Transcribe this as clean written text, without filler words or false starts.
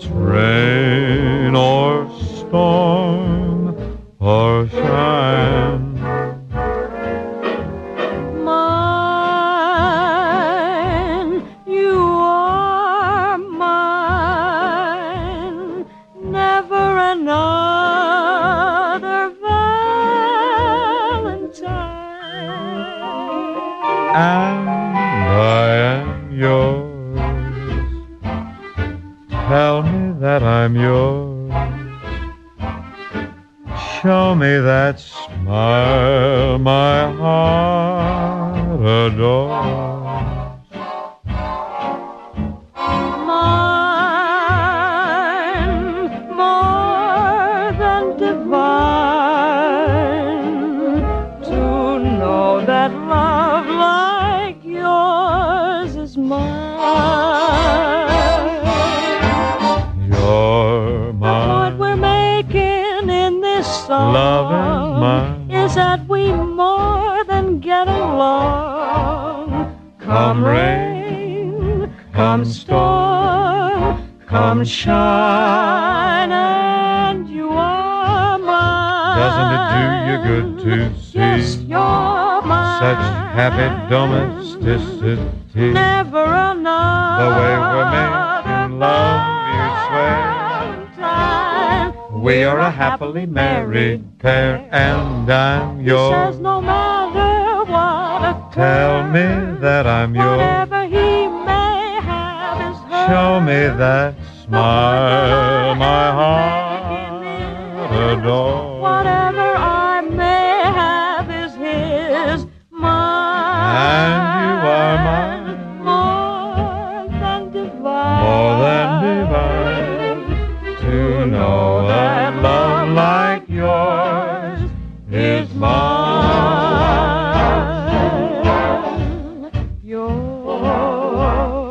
it's rain or storm or shine. Mine, you are mine, never another Valentine. And I am yours. Tell me that I'm yours. Show me that smile my heart adores. Mine, more than divine, to know that love like yours is mine. You're The point mine. we're making in this song Love is mine. is that we more than get along. Come rain, come storm, come shine, and you are mine. Doesn't it do you good to Yes, see you're mine. such happy domesticity? Never another. The way we're making love, you swear. Valentine. We are a happily married pair, and I'm He says yours. no matter what occurs, Tell me that I'm yours. whatever he may have is hers. Show me that smile my heart adores. Whatever I may have is his, mine. And you are mine. More than divine. More than divine. To know that love like yours is mine. Yours.